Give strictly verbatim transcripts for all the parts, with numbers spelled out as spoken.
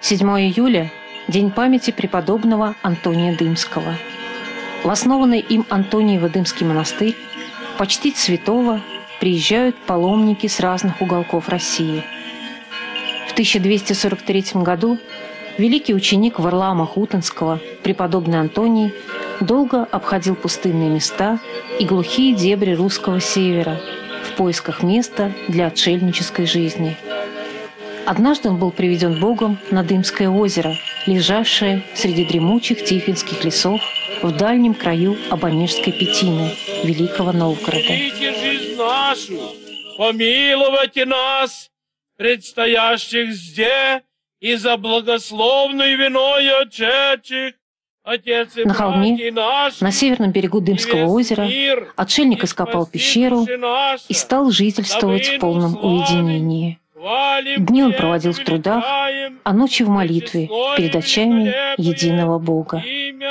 седьмое июля – день памяти преподобного Антония Дымского. В основанный им Антониево Дымский монастырь почтить святого приезжают паломники с разных уголков России. В тысяча двести сорок третьем году великий ученик Варлаама Хутенского, преподобный Антоний, долго обходил пустынные места и глухие дебри русского севера в поисках места для отшельнической жизни. Однажды он был приведен Богом на Дымское озеро, лежавшее среди дремучих тихвинских лесов в дальнем краю Обонежской Пятины, Великого Новгорода. Нашу, помилуйте нас, предстоящих здесь, и за благословную виною отчетчих, Отец и на холме, наш, на северном берегу Дымского озера, отшельник ископал пещеру и стал жительствовать в полном уединении. Дни он проводил в трудах, а ночи в молитве перед очами единого Бога.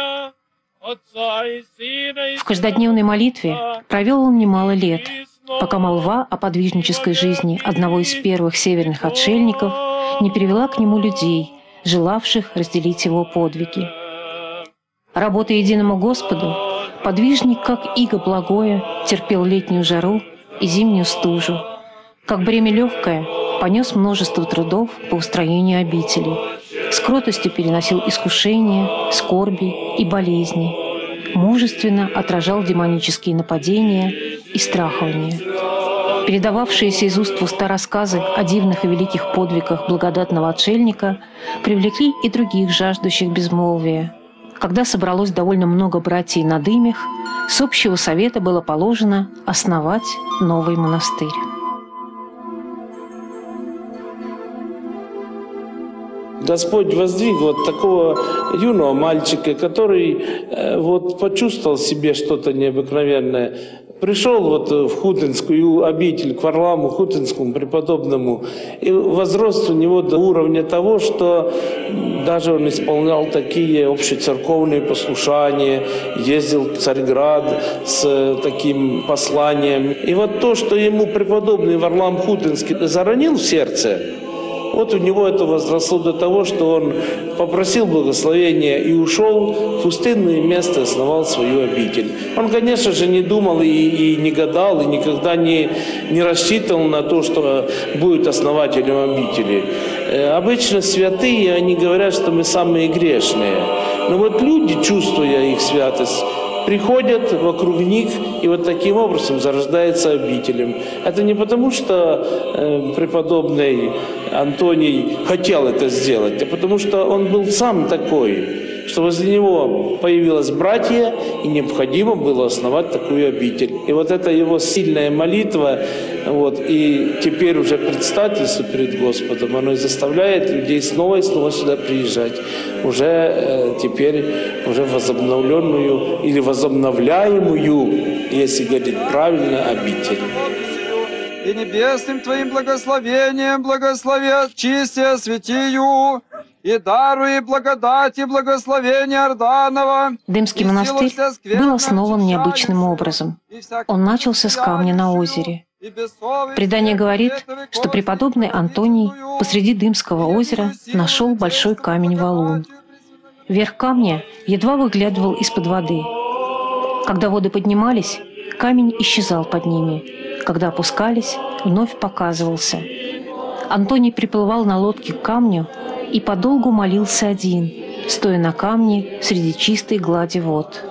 В каждодневной молитве провел он немало лет, пока молва о подвижнической жизни одного из первых северных отшельников не привела к нему людей, желавших разделить его подвиги. Работая единому Господу, подвижник, как иго благое, терпел летнюю жару и зимнюю стужу. Как бремя легкое, понес множество трудов по устроению обители, с кротостью переносил искушения, скорби и болезни, мужественно отражал демонические нападения и страхования. Передававшиеся из уст в уста рассказы о дивных и великих подвигах благодатного отшельника привлекли и других жаждущих безмолвия. Когда собралось довольно много братьев на Дымях, с общего совета было положено основать новый монастырь. Господь воздвиг вот такого юного мальчика, который э, вот почувствовал в себе что-то необыкновенное. Пришел вот в Хутенскую обитель, к Варлааму Хутенскому преподобному, и возрос у него до уровня того, что даже он исполнял такие общецерковные послушания, ездил в Царьград с таким посланием. И вот то, что ему преподобный Варлаам Хутенский заронил в сердце, вот у него это возросло до того, что он попросил благословения и ушел в пустынное место, основал свою обитель. Он, конечно же, не думал и, и не гадал, и никогда не, не рассчитывал на то, что будет основателем обители. Э, обычно святые, они говорят, что мы самые грешные. Но вот люди, чувствуя их святость, приходят вокруг них, и вот таким образом зарождается обителем. Это не потому, что э, преподобный Антоний хотел это сделать, а потому что он был сам такой, что возле него появилось братья, и необходимо было основать такую обитель. И вот это его сильная молитва, вот, и теперь уже предстательство перед Господом, оно и заставляет людей снова и снова сюда приезжать. Уже э, теперь уже возобновленную или возобновляемую, если говорить правильно, обитель. И небесным Твоим благословением благослови, очисти, осветию, и даруй благодать и благословение Орданова. Дымский монастырь был основан необычным образом. Он начался с камня на озере. Предание говорит, что преподобный Антоний посреди Дымского озера нашел большой камень-валун. Верх камня едва выглядывал из-под воды. Когда воды поднимались, камень исчезал под ними. Когда опускались, вновь показывался. Антоний приплывал на лодке к камню и подолгу молился один, стоя на камне среди чистой глади вод.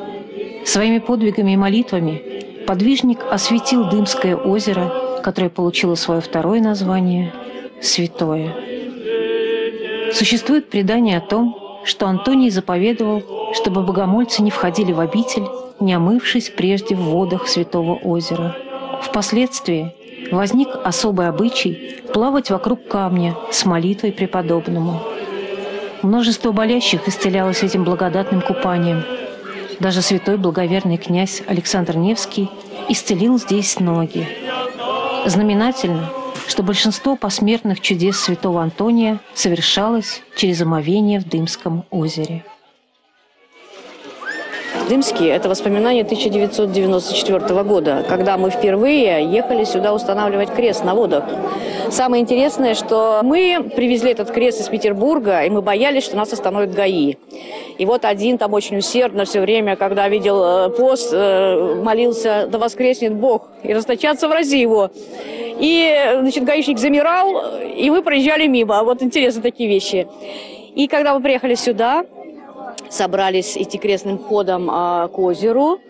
Своими подвигами и молитвами подвижник осветил Дымское озеро, которое получило свое второе название – Святое. Существует предание о том, что Антоний заповедовал, чтобы богомольцы не входили в обитель, не омывшись прежде в водах Святого озера. Впоследствии возник особый обычай плавать вокруг камня с молитвой преподобному. Множество болящих исцелялось этим благодатным купанием. Даже святой благоверный князь Александр Невский исцелил здесь ноги. Знаменательно, что большинство посмертных чудес святого Антония совершалось через омовение в Дымском озере. Дымские – это воспоминания тысяча девятьсот девяносто четвёртого года, когда мы впервые ехали сюда устанавливать крест на водах. Самое интересное, что мы привезли этот крест из Петербурга, и мы боялись, что нас остановят ГАИ. И вот один там очень усердно все время, когда видел пост, молился: «Да воскреснет Бог, и расточатся врази его». И, значит, гаишник замирал, и мы проезжали мимо. Вот интересно такие вещи. И когда мы приехали сюда, собрались идти крестным ходом а, к озеру,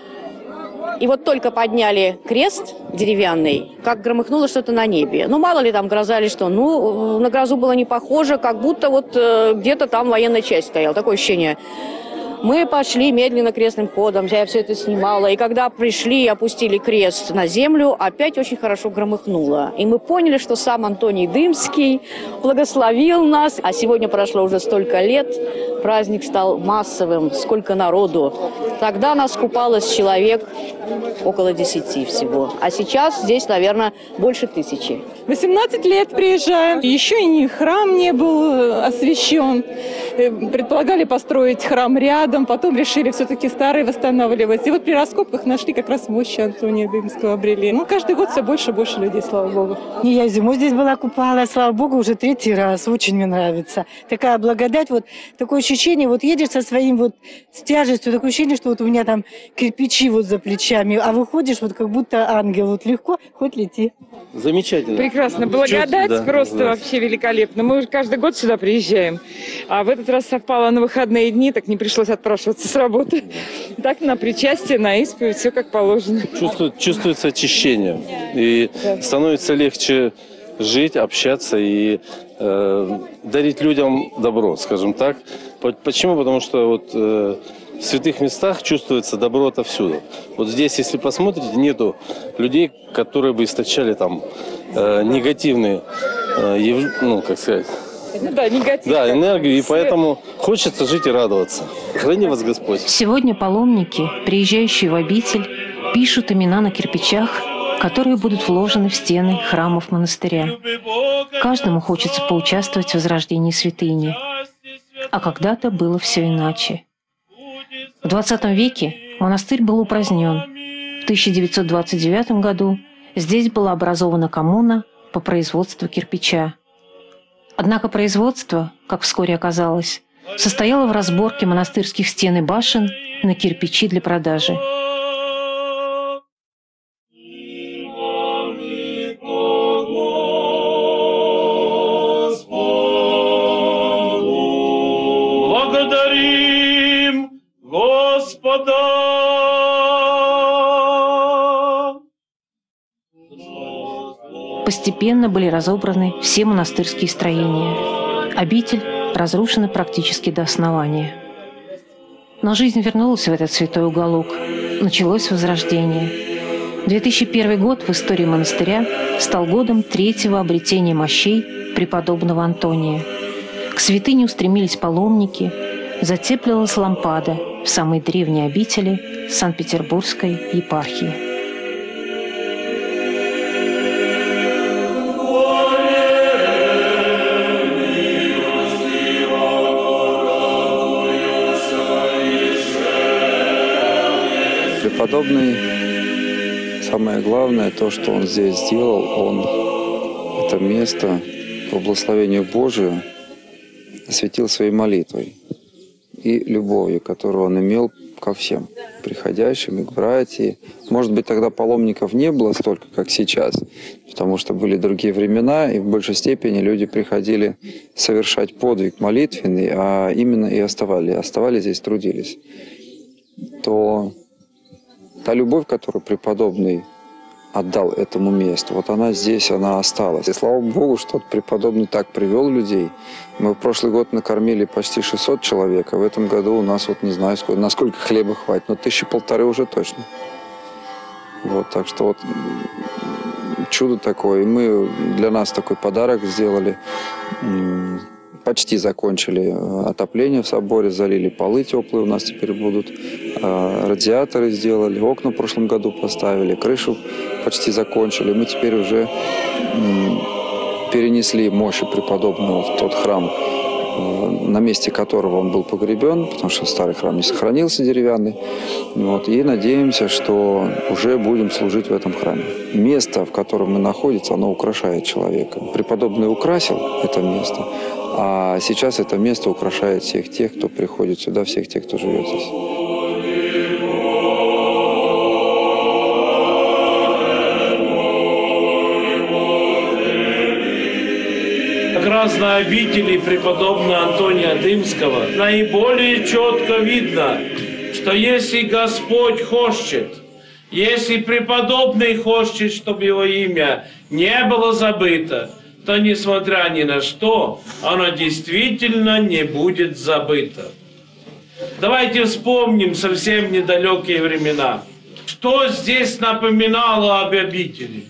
и вот только подняли крест деревянный, как громыхнуло что-то на небе. Ну, мало ли там гроза или что. Ну, на грозу было не похоже, как будто вот э, где-то там военная часть стояла. Такое ощущение. Мы пошли медленно крестным ходом, я все это снимала. И когда пришли и опустили крест на землю, опять очень хорошо громыхнуло. И мы поняли, что сам Антоний Дымский благословил нас. А сегодня прошло уже столько лет, праздник стал массовым, сколько народу. Тогда нас купалось человек около десяти всего. А сейчас здесь, наверное, больше тысячи. восемнадцать лет приезжаем. Еще и храм не был освящен. Предполагали построить храм рядом, потом решили все-таки старый восстанавливать. И вот при раскопках нашли как раз мощи Антония Дымского, обрели. Ну, каждый год все больше и больше людей, слава Богу. Не, я зимой здесь была, купалась, слава Богу, уже третий раз. Очень мне нравится. Такая благодать, вот такое ощущение, вот едешь со своим вот с тяжестью, такое ощущение, что вот у меня там кирпичи вот за плечами, а выходишь вот как будто ангел, вот легко, хоть лети. Замечательно. Прекрасно. Благодать да, просто да. вообще великолепно. Мы уже каждый год сюда приезжаем. А в этот раз совпало на выходные дни, так не пришлось отпрашиваться с работы. Так на причастие, на исповедь, все как положено. Чувствует, чувствуется очищение. И да. становится легче жить, общаться и э, дарить людям добро, скажем так. Почему? Потому что вот э, в святых местах чувствуется добро отовсюду. Вот здесь, если посмотрите, нету людей, которые бы источали там э, негативные, э, яв... ну, как сказать... Ну да, негатив. Да, энергию, и поэтому хочется жить и радоваться. Храни вас Господь. Сегодня паломники, приезжающие в обитель, пишут имена на кирпичах, которые будут вложены в стены храмов монастыря. Каждому хочется поучаствовать в возрождении святыни. А когда-то было все иначе. В двадцатом веке монастырь был упразднен. В тысяча девятьсот двадцать девятом году здесь была образована коммуна по производству кирпича. Однако производство, как вскоре оказалось, состояло в разборке монастырских стен и башен на кирпичи для продажи. Благодарим Господа! Постепенно были разобраны все монастырские строения. Обитель разрушена практически до основания. Но жизнь вернулась в этот святой уголок. Началось возрождение. две тысячи первый год в истории монастыря стал годом третьего обретения мощей преподобного Антония. К святыне устремились паломники, затеплилась лампада в самой древней обители Санкт-Петербургской епархии. Преподобный, самое главное, то, что он здесь сделал, он это место по благословению Божию осветил своей молитвой и любовью, которую он имел ко всем приходящим и к братьям. Может быть, тогда паломников не было столько, как сейчас, потому что были другие времена, и в большей степени люди приходили совершать подвиг молитвенный, а именно и оставались, оставались здесь, трудились. То та любовь, которую преподобный отдал этому месту, вот она здесь, она осталась. И слава Богу, что преподобный так привел людей. Мы в прошлый год накормили почти шестьсот человек, а в этом году у нас, вот не знаю, сколько, насколько хлеба хватит, но тысячи полторы уже точно. Вот, так что вот чудо такое. И мы для нас такой подарок сделали. Почти закончили отопление в соборе, залили полы теплые у нас теперь будут, радиаторы сделали, окна в прошлом году поставили, крышу почти закончили. Мы теперь уже перенесли мощи преподобного в тот храм на месте которого он был погребен, потому что старый храм не сохранился деревянный. Вот, и надеемся, что уже будем служить в этом храме. Место, в котором мы находимся, оно украшает человека. Преподобный украсил это место, а сейчас это место украшает всех тех, кто приходит сюда, всех тех, кто живет здесь. Как раз на обители преподобного Антония Дымского наиболее четко видно, что если Господь хочет, если преподобный хочет, чтобы его имя не было забыто, то, несмотря ни на что, оно действительно не будет забыто. Давайте вспомним совсем недалекие времена. Что здесь напоминало об обители?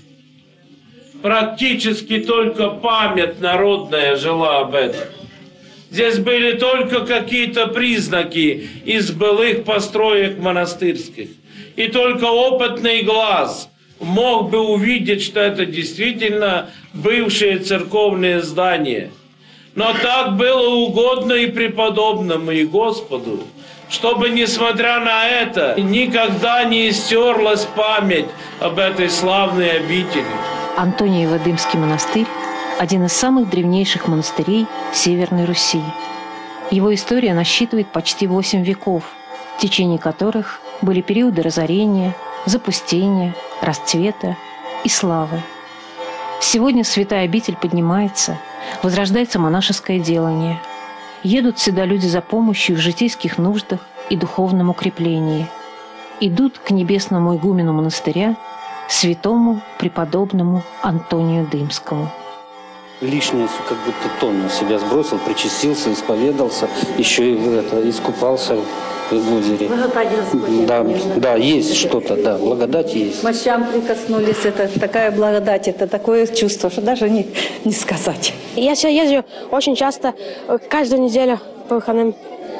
Практически только память народная жила об этом. Здесь были только какие-то признаки из былых построек монастырских. И только опытный глаз мог бы увидеть, что это действительно бывшие церковные здания. Но так было угодно и преподобному, и Господу, чтобы, несмотря на это, никогда не стерлась память об этой славной обители. Антониево-Дымский монастырь – один из самых древнейших монастырей Северной Руси. Его история насчитывает почти восемь веков, в течение которых были периоды разорения, запустения, расцвета и славы. Сегодня святая обитель поднимается, возрождается монашеское делание. Едут сюда люди за помощью в житейских нуждах и духовном укреплении. Идут к небесному игумену монастыря, святому преподобному Антонию Дымскому. Лишнее как будто тон на себя сбросил, причастился, исповедался, еще и это, искупался в озере. Благодать Господня, да, конечно. Да, есть что-то, да, благодать есть. Мощам прикоснулись, это такая благодать, это такое чувство, что даже не, не сказать. Я сюда езжу очень часто, каждую неделю по выходным.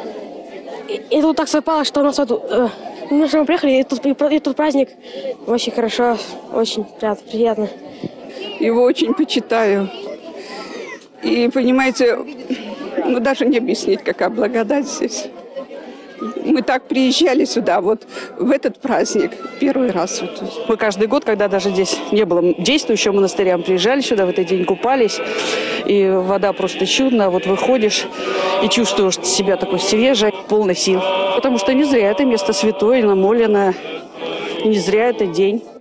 И, и тут так совпало, что у нас вот... Э, мы же приехали, и тут, и, и тут праздник. Очень хорошо, очень приятно. Его очень почитаю. И, понимаете, ну, даже не объяснить, какая благодать здесь. Мы так приезжали сюда, вот в этот праздник, первый раз. Вот. Мы каждый год, когда даже здесь не было действующего монастыря, мы приезжали сюда, в этот день купались, и вода просто чудная. Вот выходишь и чувствуешь себя такой свежей, полной сил. Потому что не зря это место святое, намоленное, и не зря этот день.